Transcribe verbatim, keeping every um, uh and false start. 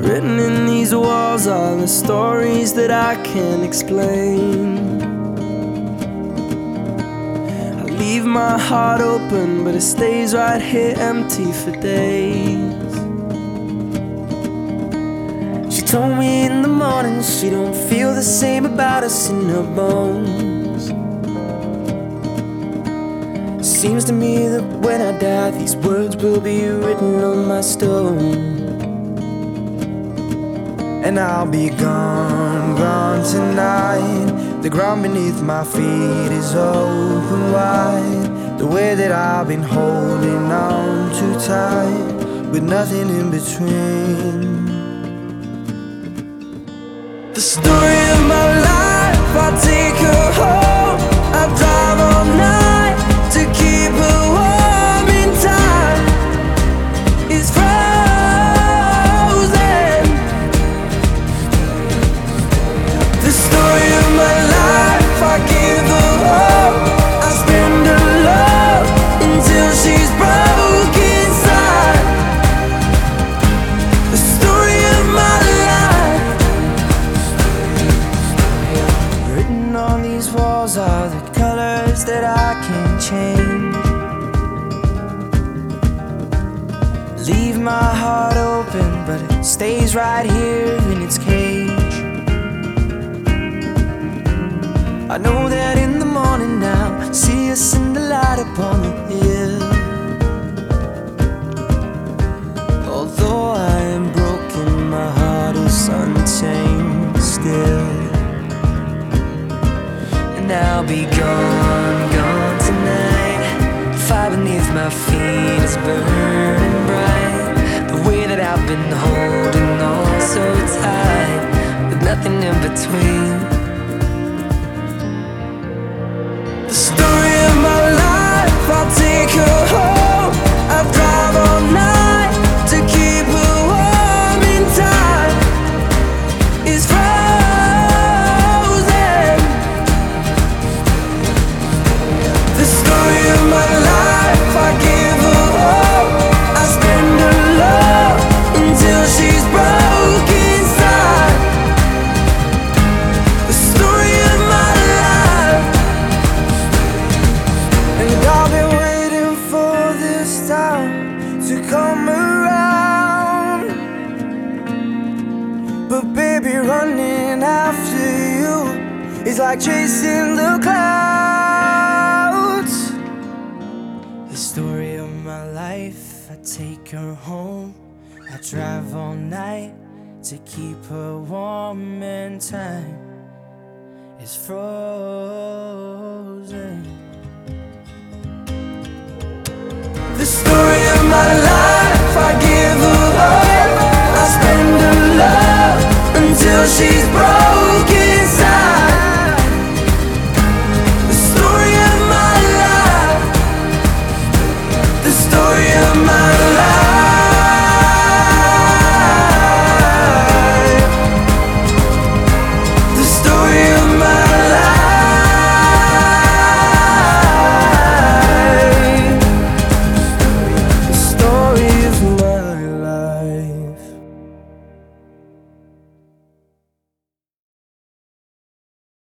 Written in these walls are the stories that I can't explain. I leave my heart open, but it stays right here empty for days. She told me in the morning she don't feel the same about us in her bones. Seems to me that when I die, these words will be written on my stone. And I'll be gone, gone tonight. The ground beneath my feet is open wide. The way that I've been holding on too tight, with nothing in between. The story of my life, I take her home. I drive all night to keep her warm in time. It's frozen. The story of my life, I give her hope. I spend her love until she's broke inside. The story of my life. Written on these walls are the colors that I can't change. Leave my heart open, but it stays right here in its cage. I know that in the morning now, see us in the light upon the hill. Although I am broken, my heart is unchained still. And I'll be gone, gone tonight. The fire beneath my feet is burning bright. The way that I've been holding on so tight, with nothing in between. The story of my life, I'll take her home. I drive all night to keep her warm in time. It's frozen. The story of my life, I give her hope. I spend her love until she's broke inside. The story of my life. And I've been waiting for this time to come around. But baby, running after you is like chasing the clouds. The story of my life, I take her home. I drive all night to keep her warm, and time is frozen. The story of my life, I give